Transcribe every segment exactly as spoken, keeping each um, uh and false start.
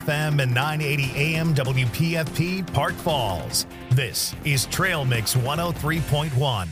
F M and nine eighty A M W P F P Park Falls. This is Trail Mix one oh three point one.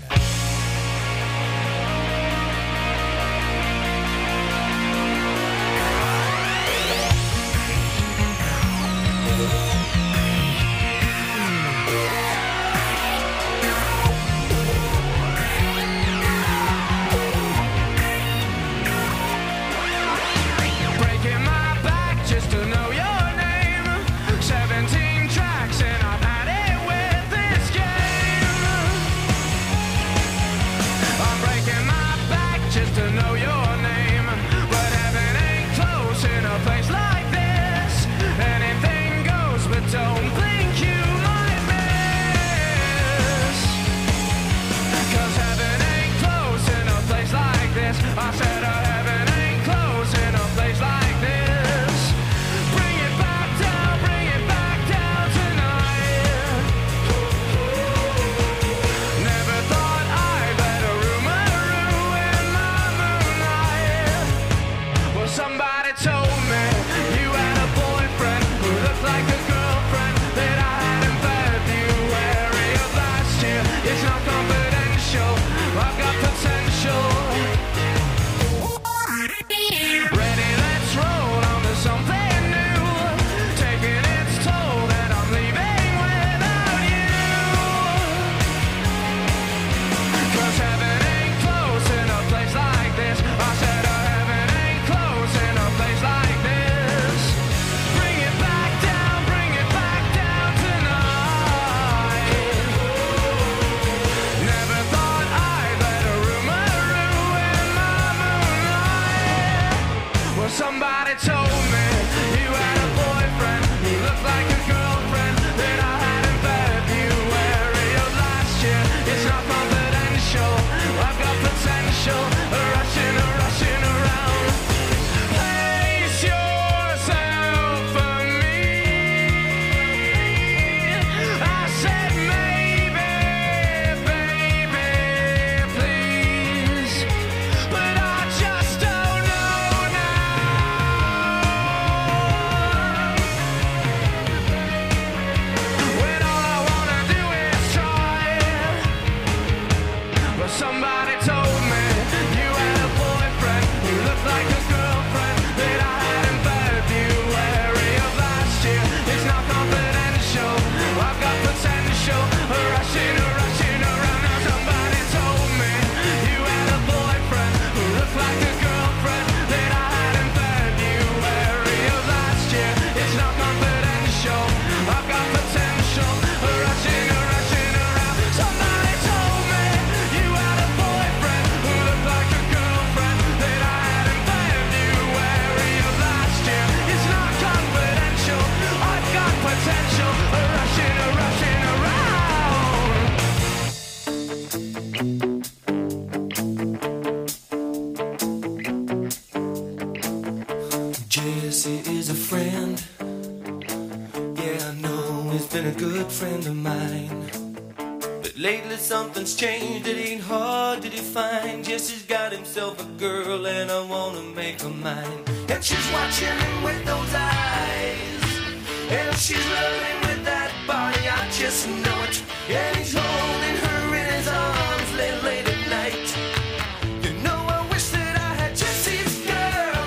Something's changed, it ain't hard to define. Jesse's got himself a girl and I wanna make her mine. And she's watching him with those eyes, and she's loving with that body, I just know it. And he's holding her in his arms late, late at night. You know I wish that I had Jesse's girl.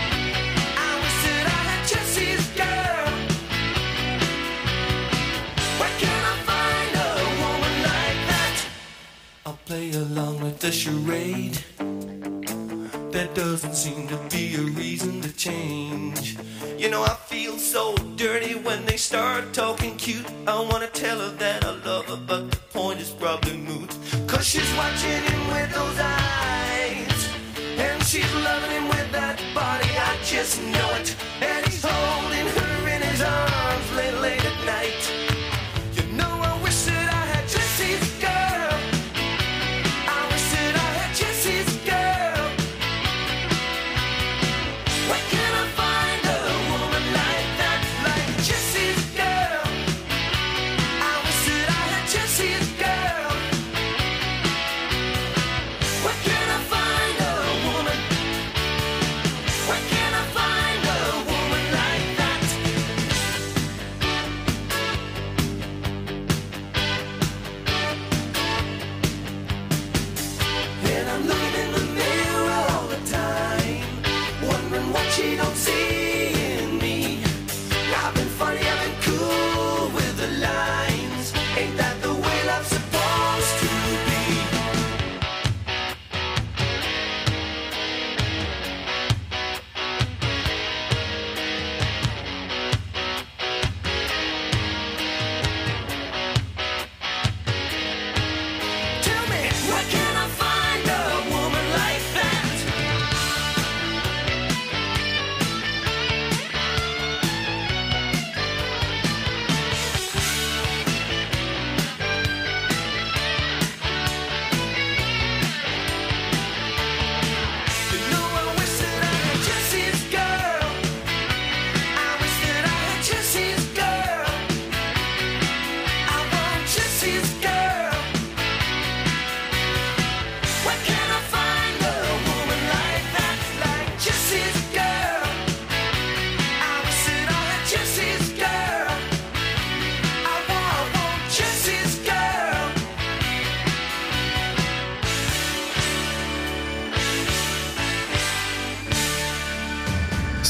I wish that I had Jesse's girl. Where can I find a woman like that? I'll play along with the charade. There doesn't seem to be a reason to change. You know I feel so dirty when they start talking cute. I wanna tell her that I love her, but the point is probably moot. Cause she's watching him with those eyes, and she's loving him with that body, I just know it. And he's holding her in his arms late, late at night. You know I wish that I had Jesse's girl. I wish that I had Jesse's girl. Where can I find a woman like that, like Jesse's girl? I wish that I had Jesse's girl. Where can I find a woman? Where can I find a woman like that?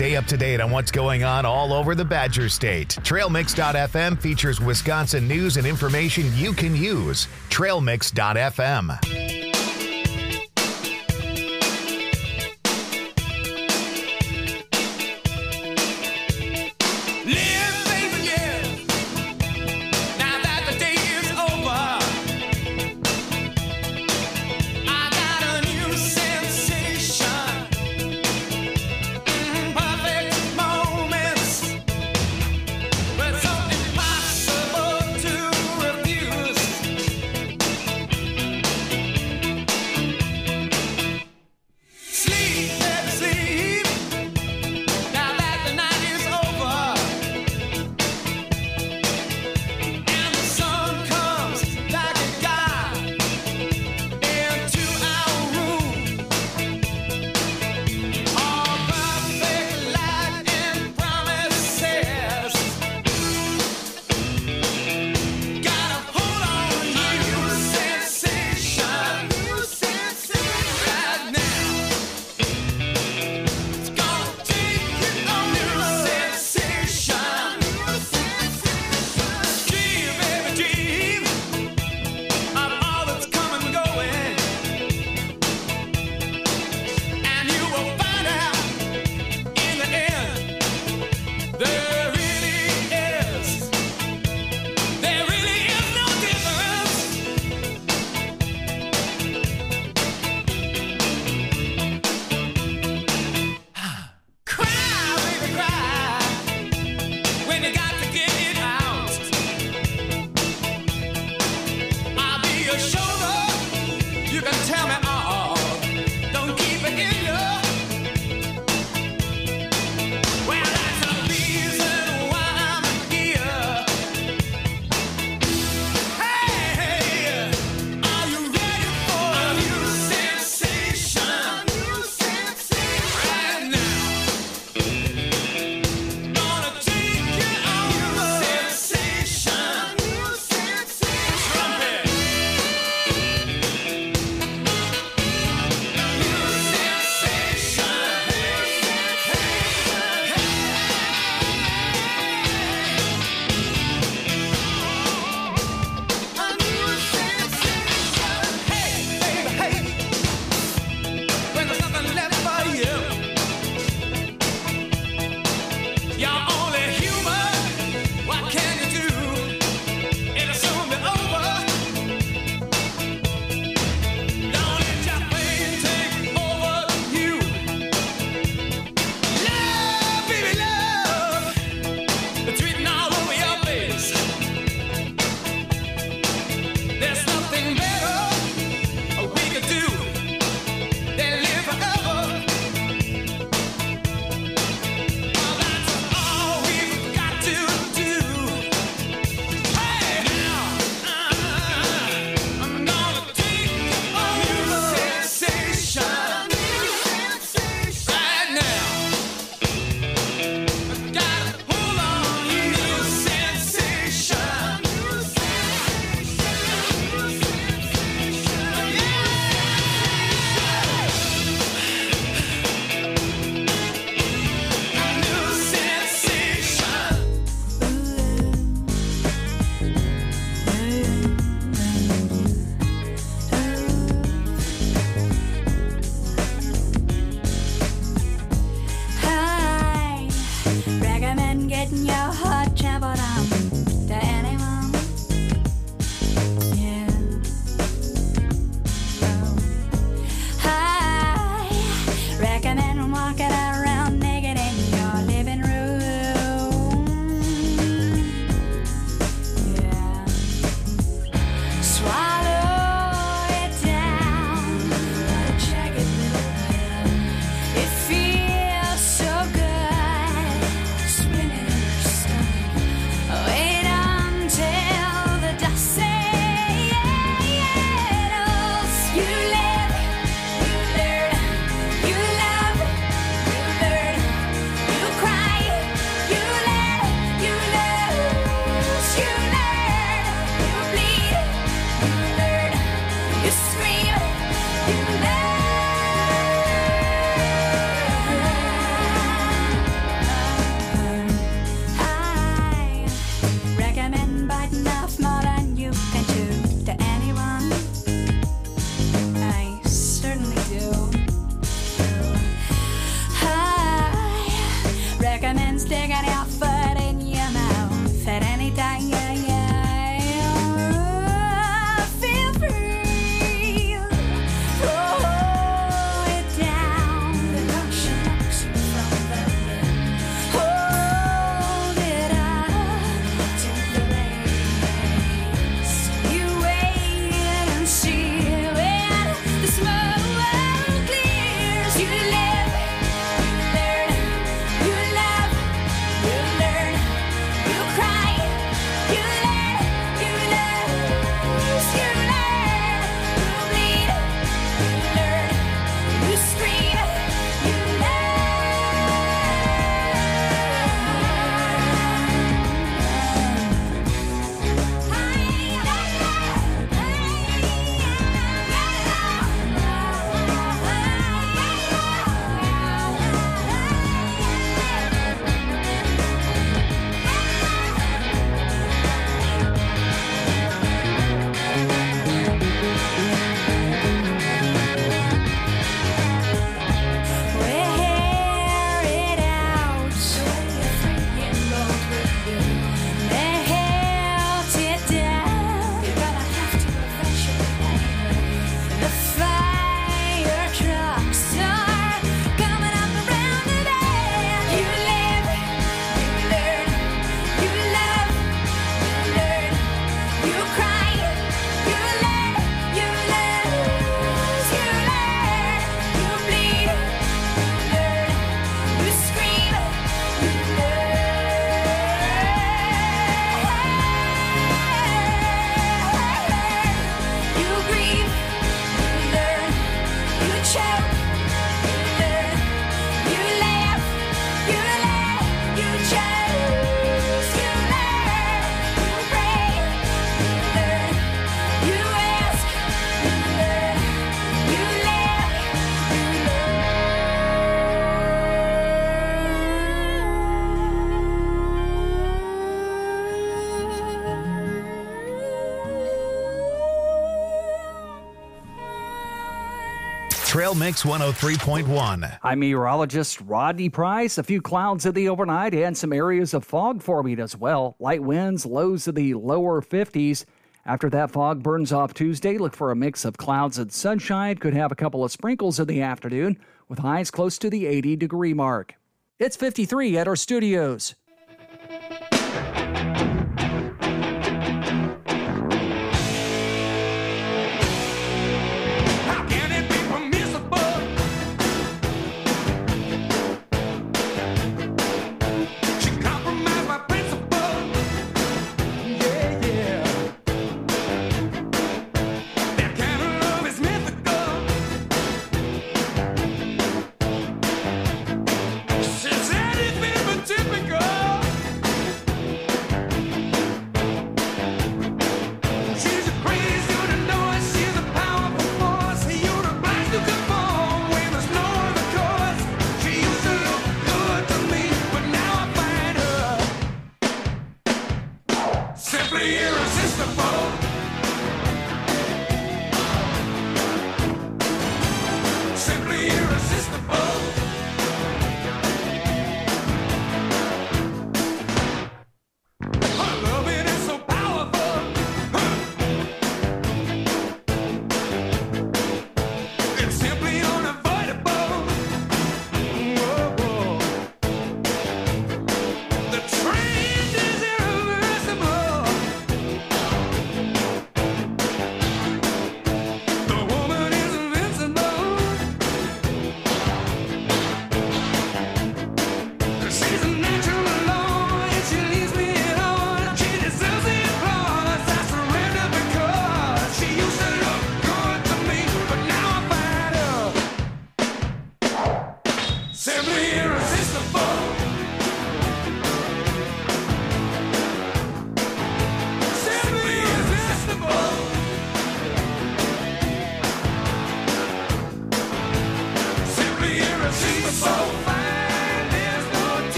Stay up to date on what's going on all over the Badger State. Trail Mix dot f m features Wisconsin news and information you can use. Trail Mix dot f m. Trail Mix one oh three point one. I'm meteorologist Rodney Price. A few clouds in the overnight and some areas of fog forming as well. Light winds, lows in the lower fifties. After that fog burns off Tuesday, look for a mix of clouds and sunshine. Could have a couple of sprinkles in the afternoon with highs close to the eighty degree mark. It's fifty-three at our studios.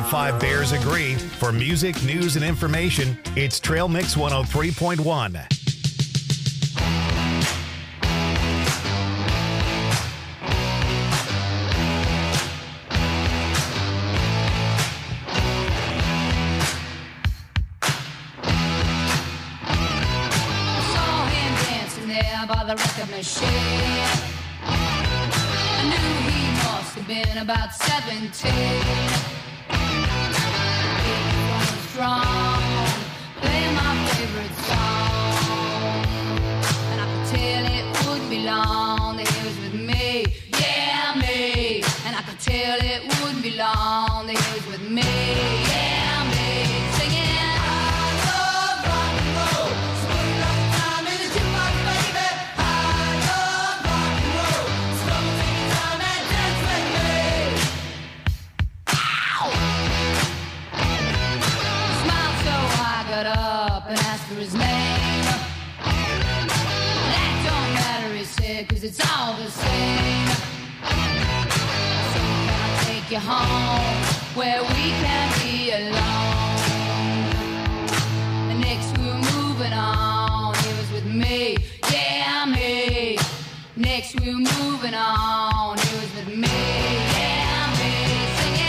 five Bears agree. For music, news, and information, it's Trail Mix one oh three point one. By the record machine, I knew he must have been about seventeen. He was strong, playing my favorite song, and I could tell it wouldn't be long that he was with me, yeah me. And I could tell it wouldn't be long that he was with me, yeah me, singing. Up and asked for his name. That don't matter, he said, cause it's all the same. So can I take you home where we can be alone? And next we were moving on, he was with me, yeah me. Next we were moving on, he was with me, yeah me, singing.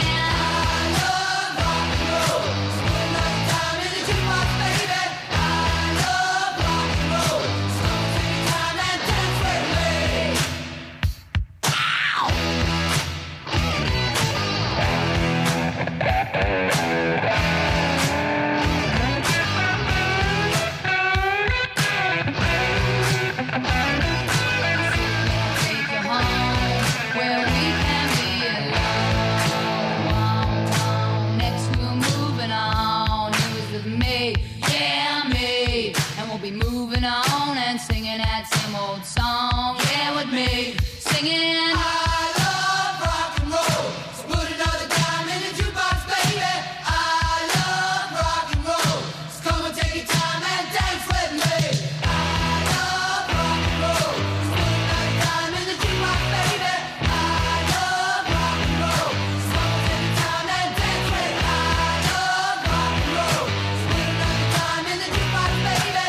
Moving on and singing that same old song, yeah, with me, singing. I love rock and roll, so put another dime in the jukebox, baby. I love rock and roll, so come and take your time and dance with me. I love rock and roll, so put another dime in the jukebox, baby. I love rock and roll, so come and take your time and dance with me. I love rock and roll, so put another dime in the jukebox, baby.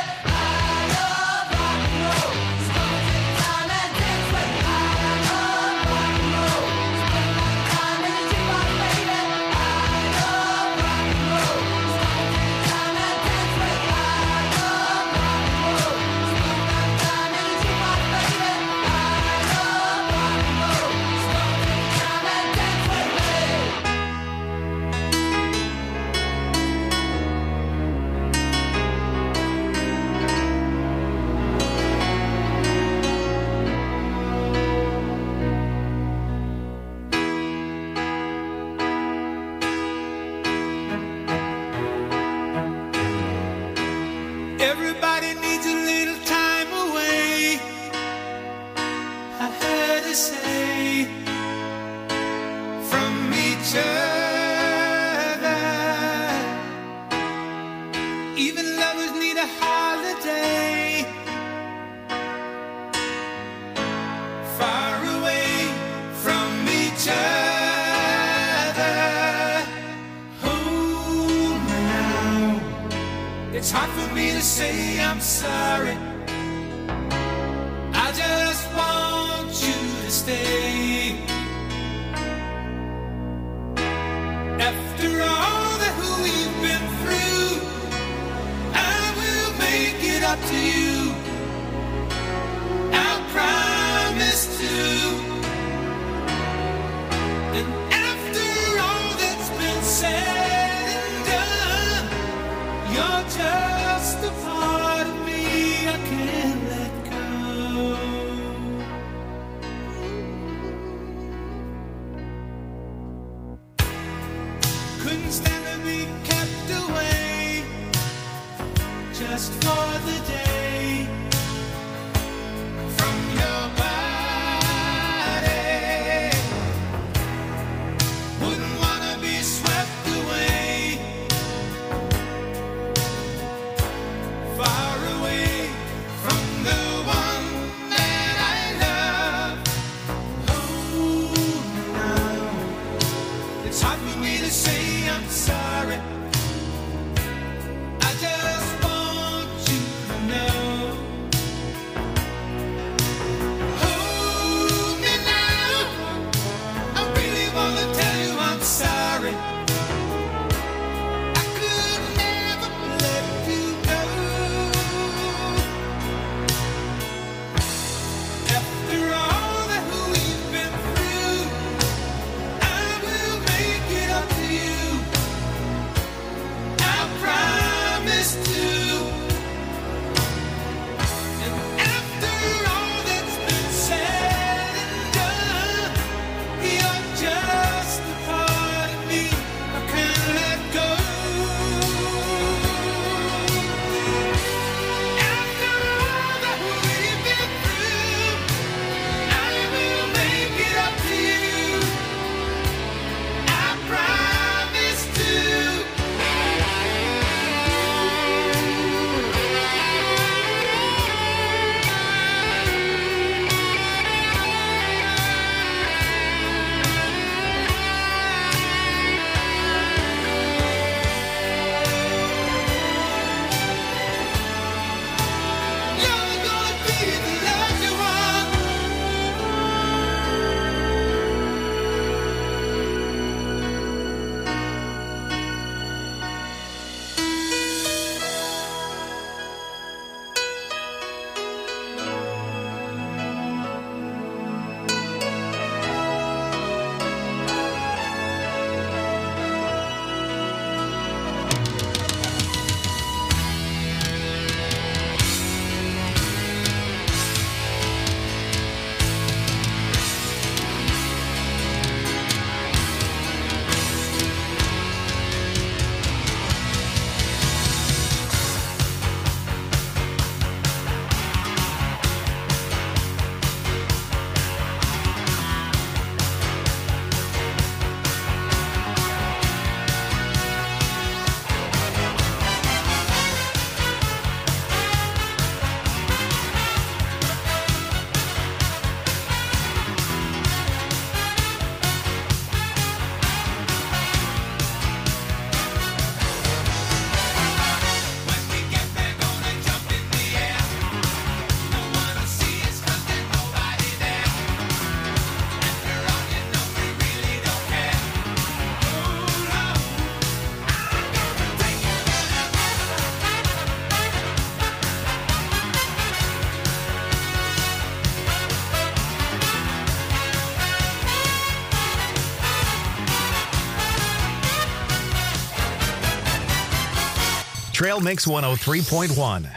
Everybody needs a little time away, I heard her say, from each other. Even lovers need a holiday, far away from each other. Hold me now, it's hard for me to say I'm sorry. I just want you to stay. After all that we've been through, I will make it up to you. I promise to. And after all that's been said and done, you're just a part of me I can't let go. Couldn't stand to be kept away just for the day from your body. Wouldn't wanna be swept away, far away from the one that I love. Oh, now it's hard for me to say I'm Trail Mix one oh three point one.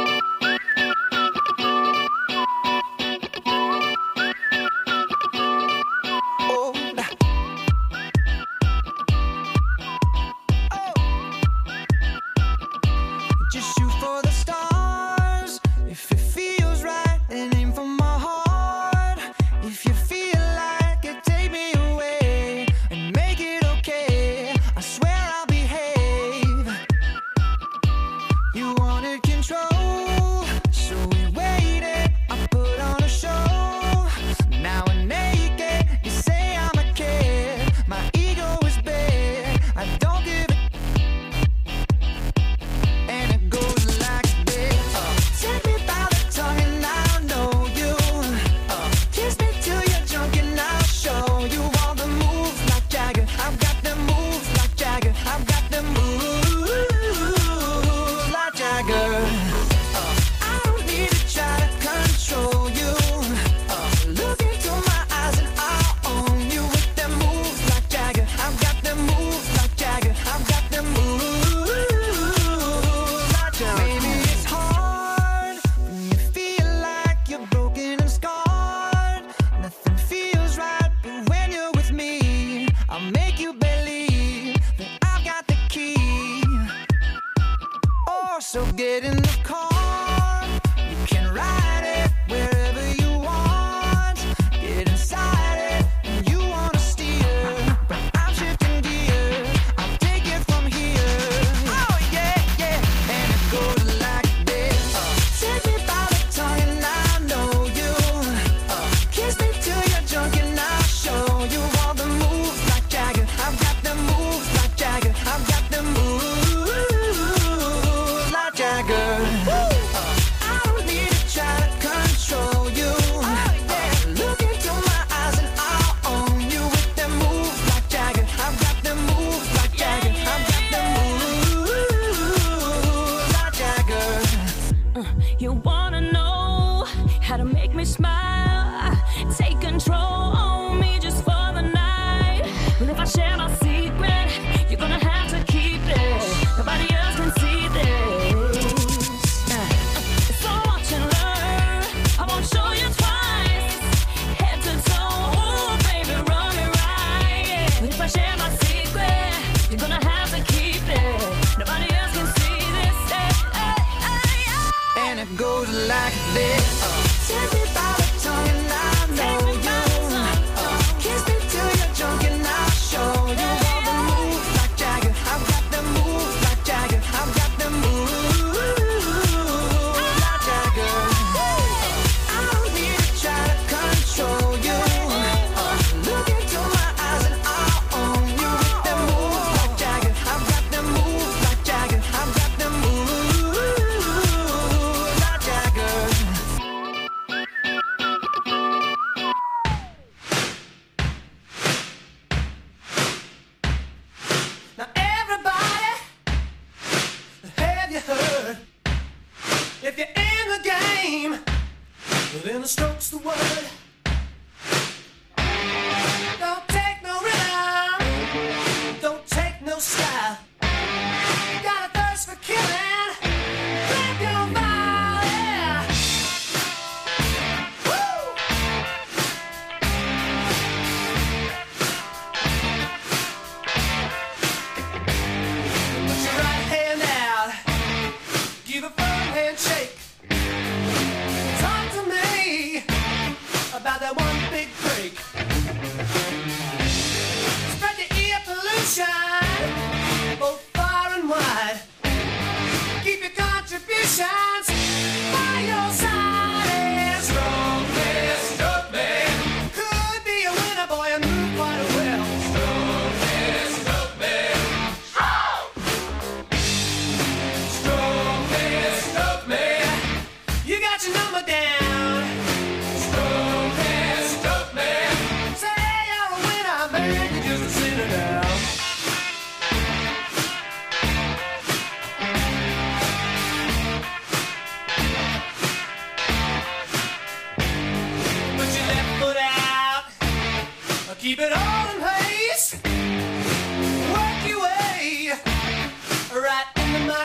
Keep it all in place. Work your way right into my face.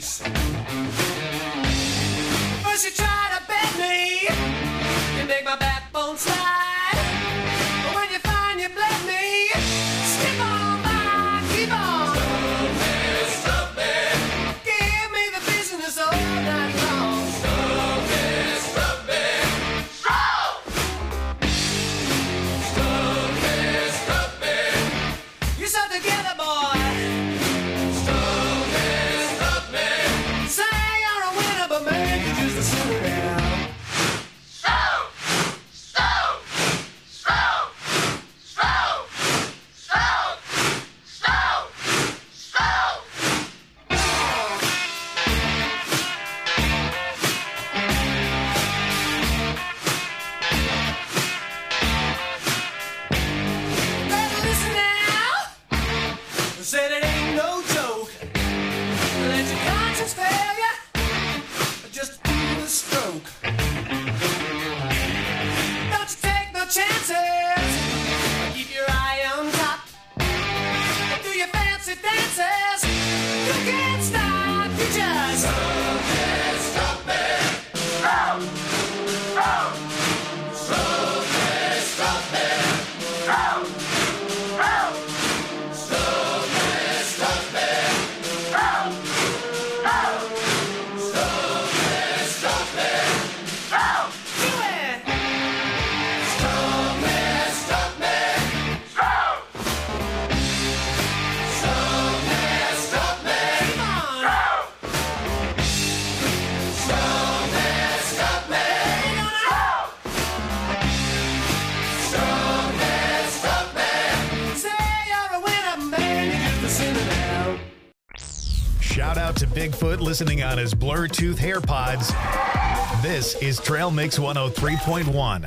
face. First you try to bend me, you make my backbone slide. But when you find you bled me, skip on by, keep on. Stop me, stop me. Give me the business all night long. Stop me, stop me. Stop! Stop me, stop me. You stop together, boy. Stop me, stop me. Say you're a winner, but maybe you're just a sinner now. Said it ain't no joke. Let your conscience fail you. Just do the stroke. Don't you take no chances. Keep your eye on top. Do your fancy dances. You can't stop. You just stop me, stop me. Stop, stop, stop me, stop me. Stop, stop. Shout out to Bigfoot listening on his Bluetooth AirPods. This is Trail Mix one oh three point one.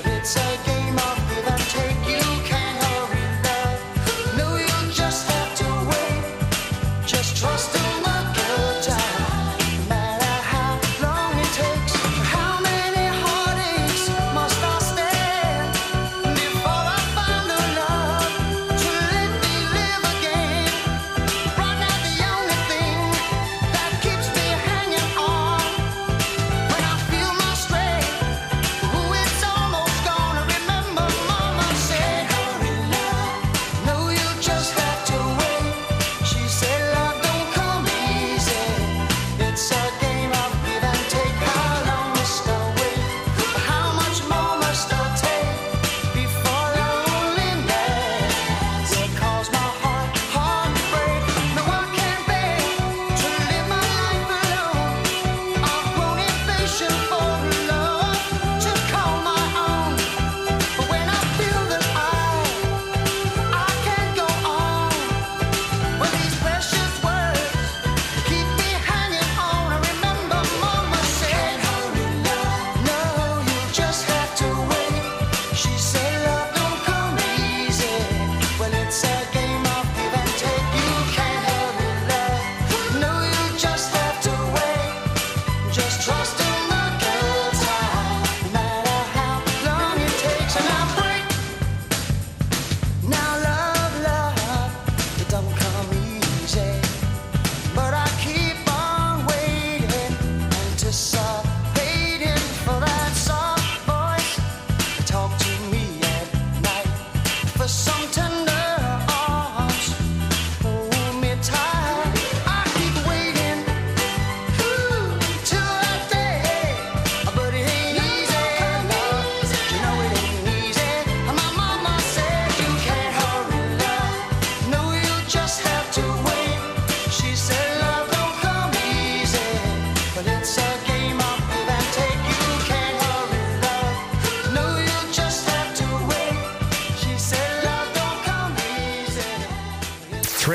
Take you can't hurry love. No, you just have to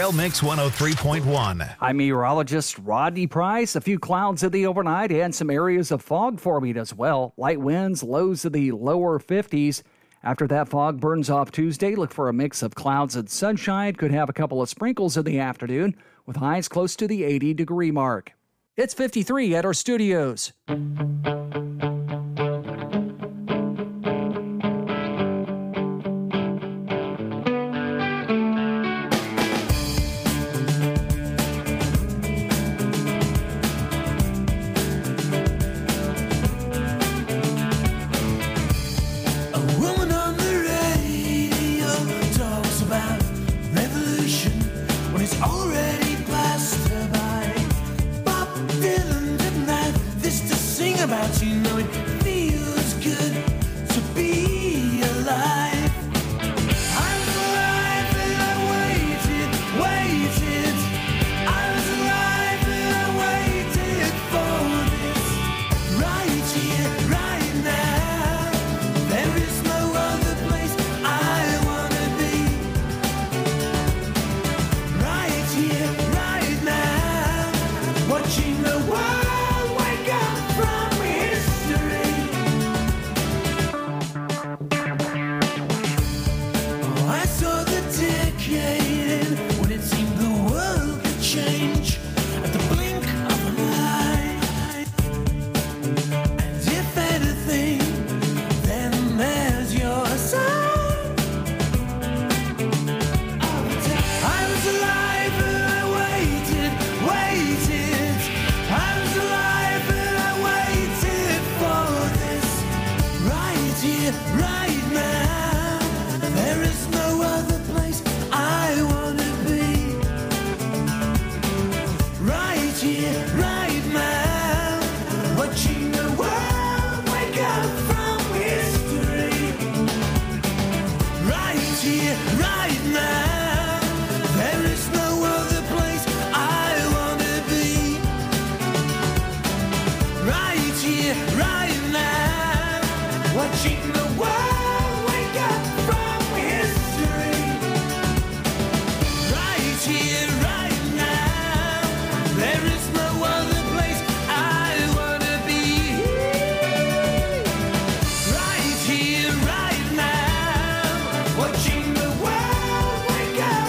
Trail Mix one oh three point one. I'm meteorologist Rodney Price. A few clouds in the overnight and some areas of fog forming as well. Light winds, lows in the lower fifties. After that fog burns off Tuesday, look for a mix of clouds and sunshine. Could have a couple of sprinkles in the afternoon with highs close to the eighty degree mark. It's fifty-three at our studios. About you know it feels good to be alive. I'm alive and I waited, waited. I was alive and I waited for this. Right here, right now. There is no other place I wanna be. Right here, right now. Watching the world wake up from when it seemed the world could change at the blink of an eye. And if anything, then there's your sign. I was alive and I waited, waited. I was alive and I waited for this. Right here, right now. There is no other place I wanna be. Right here, right now. Watching the world wake up from history. Right here, right now. There is no other place I wanna be. Right here, right now. Watching the world wake up from history. Right here, right now. There is no other place I wanna be. Right here, right now. Watching the world wake up.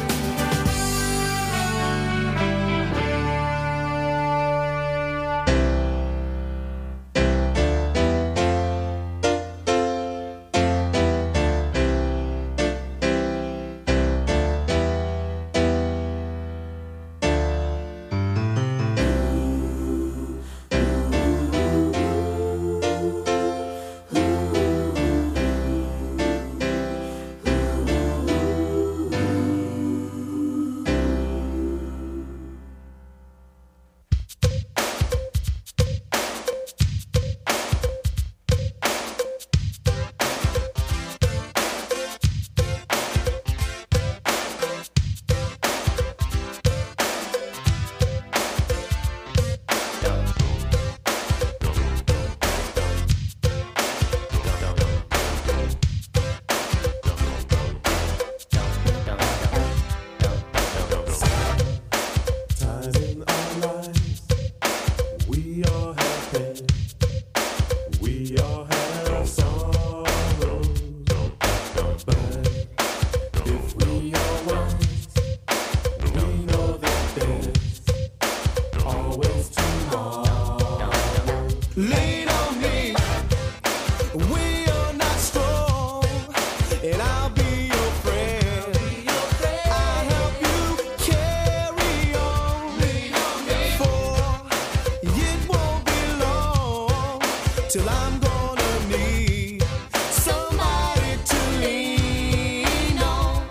Lean on me, we are not strong, and I'll be your friend. I'll help you carry on, for it won't be long till I'm gonna need somebody to lean on.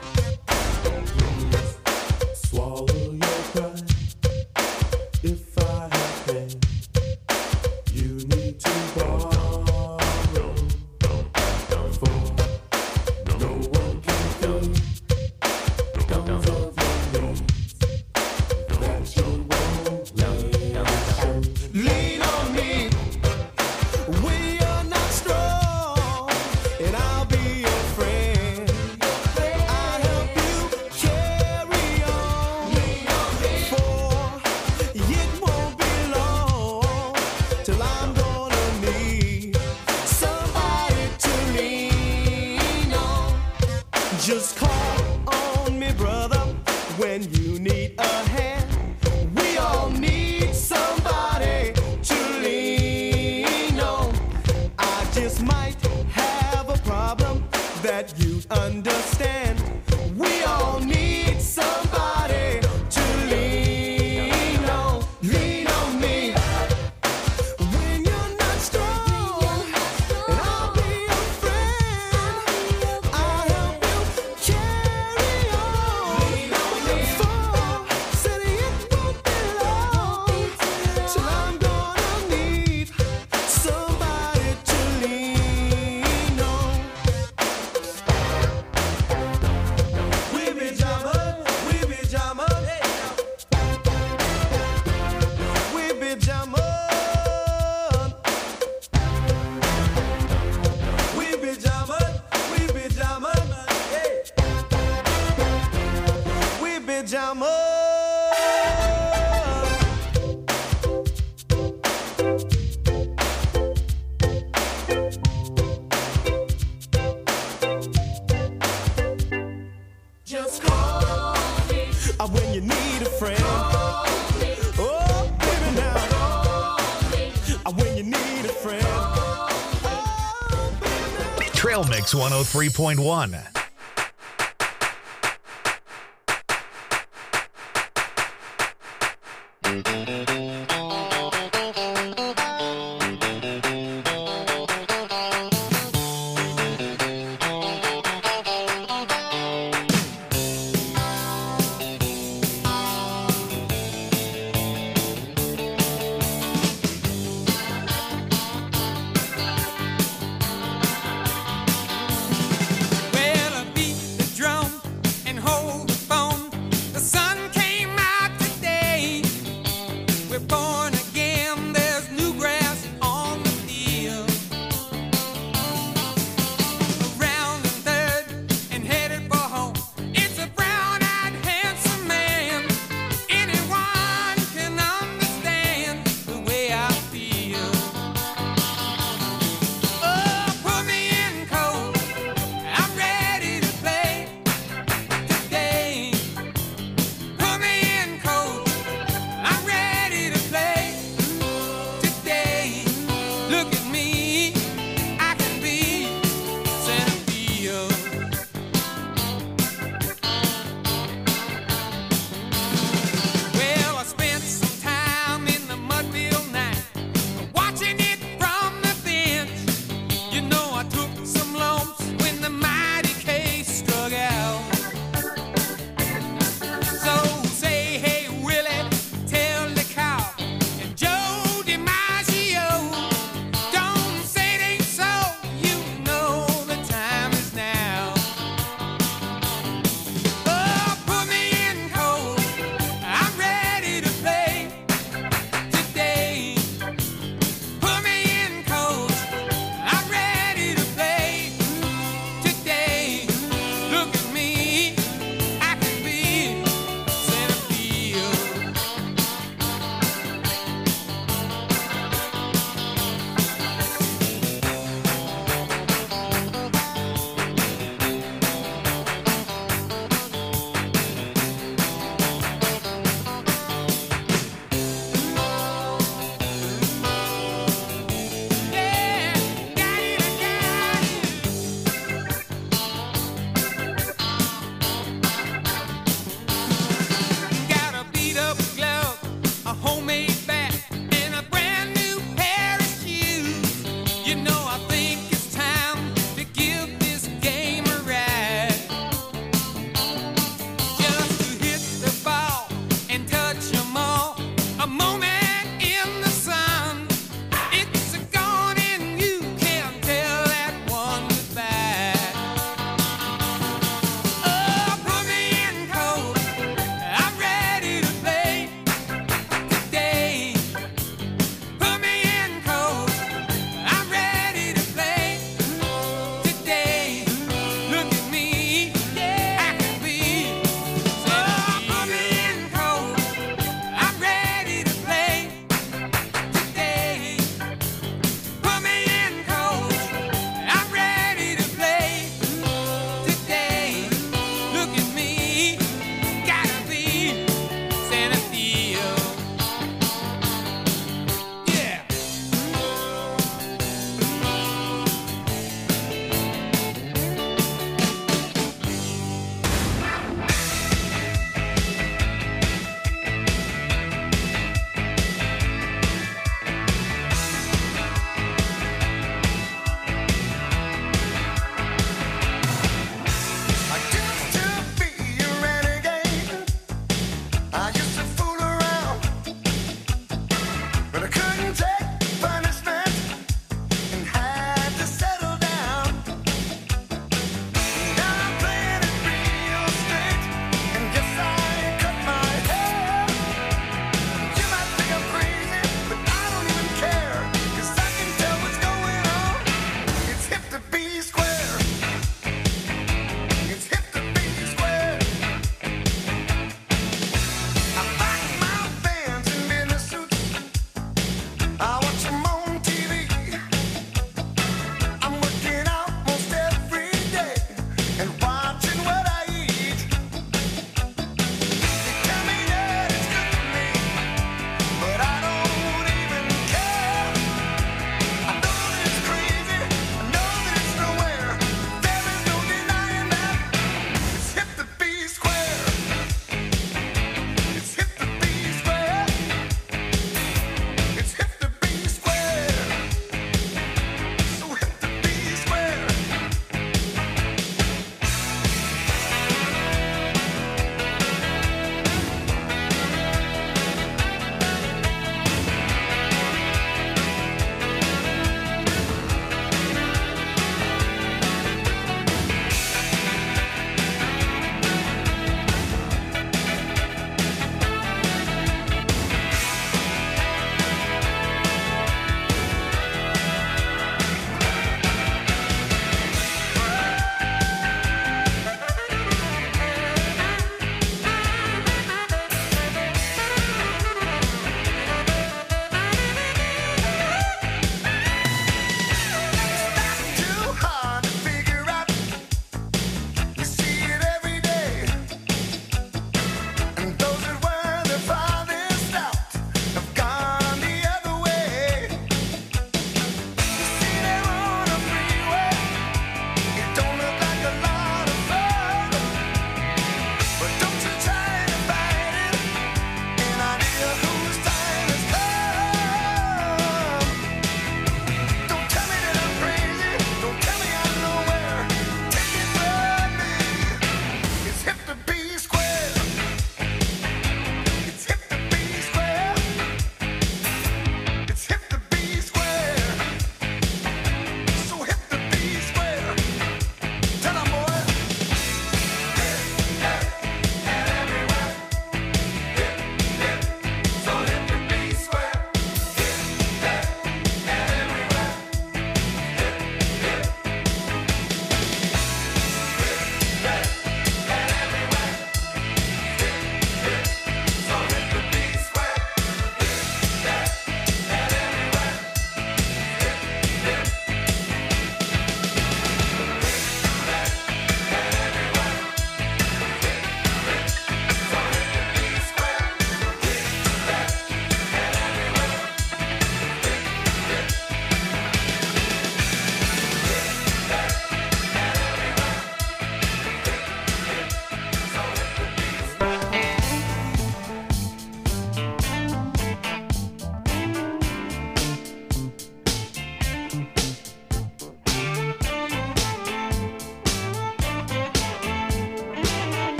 Swallow your pride if I have pain. You need to borrow, for no one can pay comes of your needs that you won't let. Lean on me, we are not strong, and I'll be your friend. I'll help you carry on. Just call on me, brother, when you need a hand. We all need somebody to lean on. I just might have a problem that you understand. We all need somebody to lean on. Lean on me when you're not strong, and I'll be your friend. I'll help you carry on. Lean on me. For said it won't be long till I'm gonna need somebody to lean on. We be jamming, we be jamming, we be jamming, we be jamming, we be jamming, we be jamming. Just call me uh, when you need a friend. Oh, baby, now. Uh, when you need a friend. Oh, baby, now. Trail Mix one oh three point one. Well, I beat the drum and hold the phone. The sun came out today. We're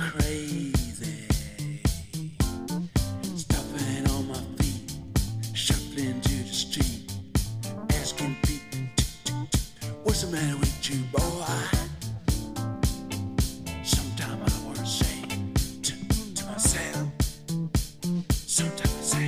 crazy. Stopping on my feet, shuffling to the street, asking Pete, what's the matter with you, boy? Sometimes I want to say to, to myself, sometimes I say,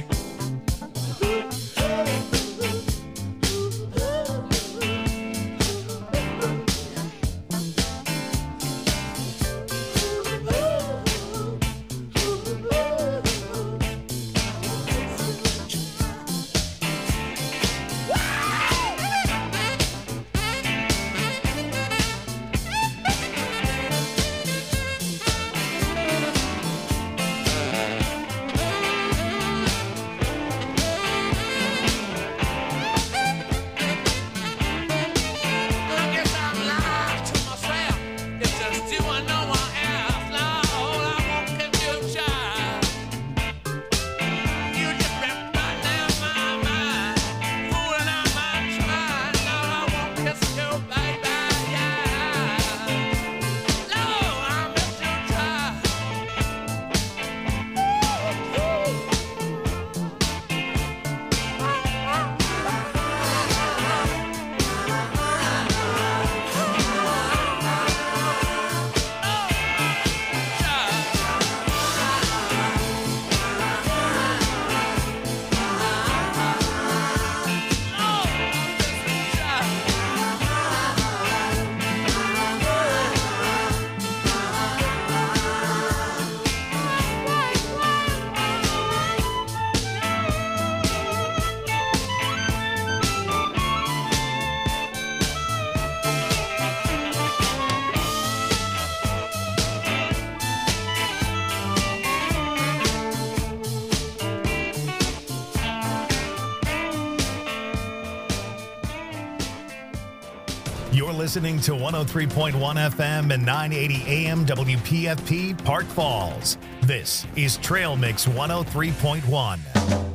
You're listening to one oh three point one F M and nine eighty A M W P F P Park Falls. This is Trail Mix one oh three point one.